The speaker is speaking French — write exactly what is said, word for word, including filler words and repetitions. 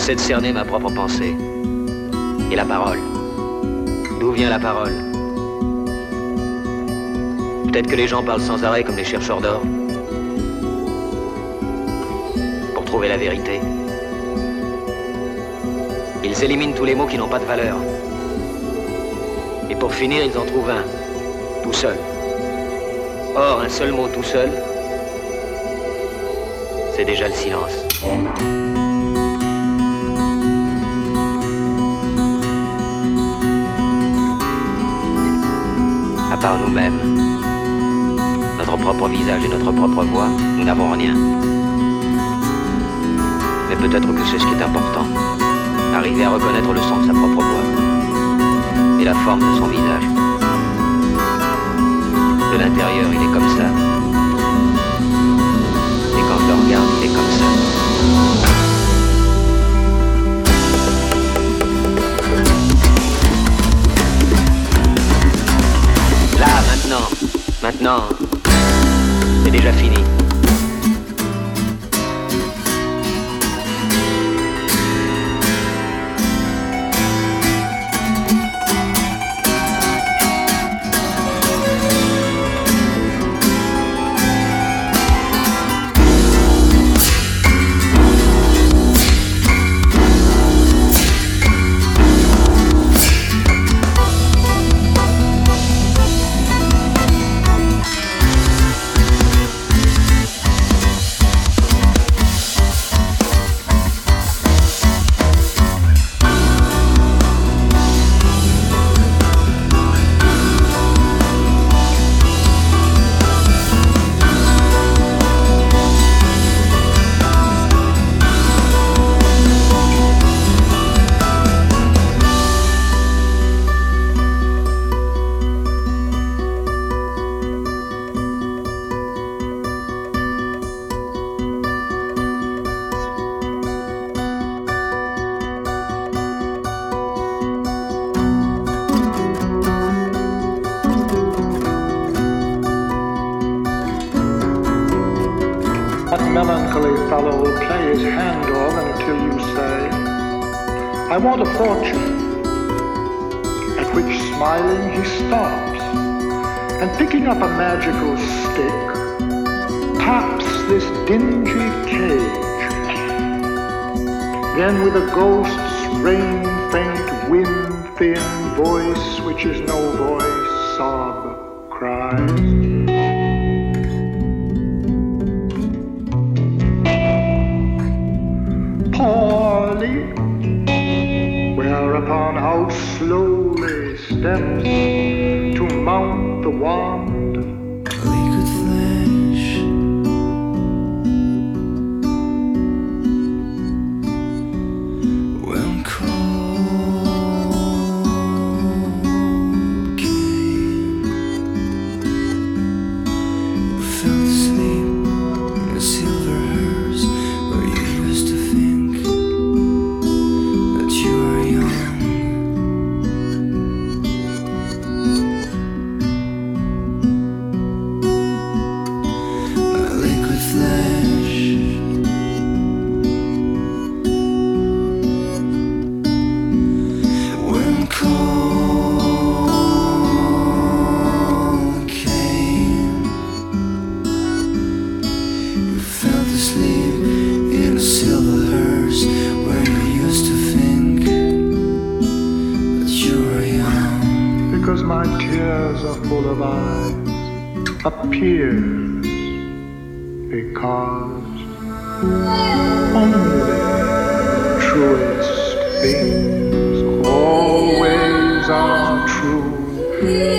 J'essaie de cerner ma propre pensée. Et la parole. D'où vient la parole? Peut-être que les gens parlent sans arrêt comme les chercheurs d'or. Pour trouver la vérité. Ils éliminent tous les mots qui n'ont pas de valeur. Et pour finir, ils en trouvent un. Tout seul. Or, un seul mot tout seul, c'est déjà le silence. À part nous-mêmes, notre propre visage et notre propre voix, nous n'avons rien. Mais peut-être que c'est ce qui est important. Arriver à reconnaître le son de sa propre voix et la forme de son visage. De l'intérieur, il est comme ça. Et quand je le regarde, il est comme ça. Là, maintenant, maintenant, c'est déjà fini. Melancholy fellow will play his hand organ until you say, I want a fortune, at which smiling he stops, and picking up a magical stick, taps this dingy cage. Then with a ghost's rain-faint, wind-thin voice, which is no voice, sob, cries, poorly, whereupon out slowly steps to mount the wand a liquid flash, when cold came, you fell asleep in a silver hearse where you used to think that you were young. A liquid flash, when cold came, you fell asleep in a silver hearse where you used to think that you were young. because my tears are full of eyes, appears because only the truest things always are true.